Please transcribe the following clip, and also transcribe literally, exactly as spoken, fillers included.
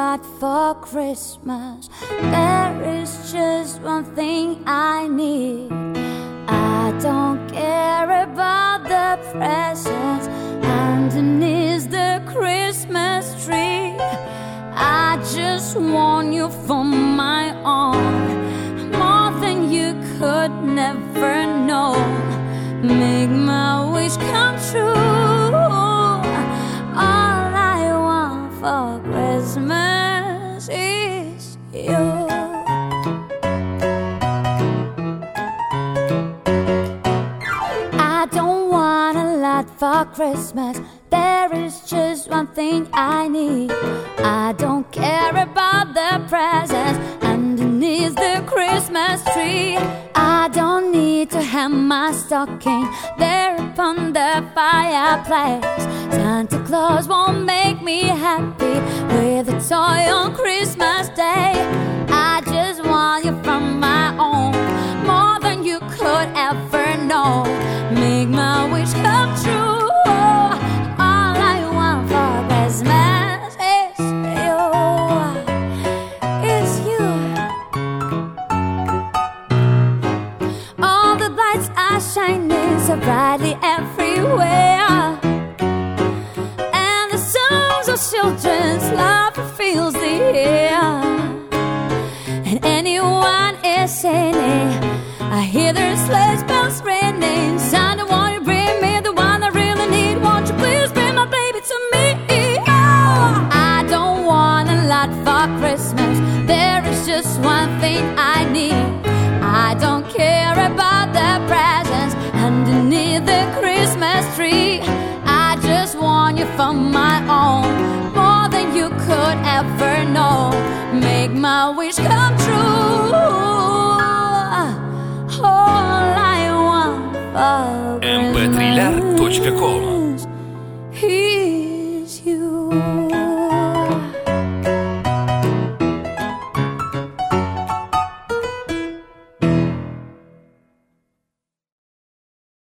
lot for Christmas. There is just one thing I need. I don't care about the presents underneath the Christmas tree. I just want you for my own, more than you could never know. Make my wish come true. All I want for Christmas is you. I don't want a lot for Christmas. There is just one thing I need. I don't care about the presents underneath the Christmas tree. I don't need to hang my stocking there upon the fireplace. Santa Claus won't make me happy with a toy on Christmas Day. I just want you from my own, more than you could ever know. Make my wish come true. All I want for Christmas is you, is you. All the lights are shining so brightly everywhere, and the songs of children's laughter fills the air. And anyone is singing, I hear their sleigh bells ringing. Santa, won't you bring me the one I really need? Won't you please bring my baby to me? Oh, I don't want a lot for Christmas. There is just one thing I need. I don't care about the presents underneath the Christmas tree. I just want you for my own, more than you could ever know. Make my wish come true. All I want for эм пэ три точка ком. Christmas.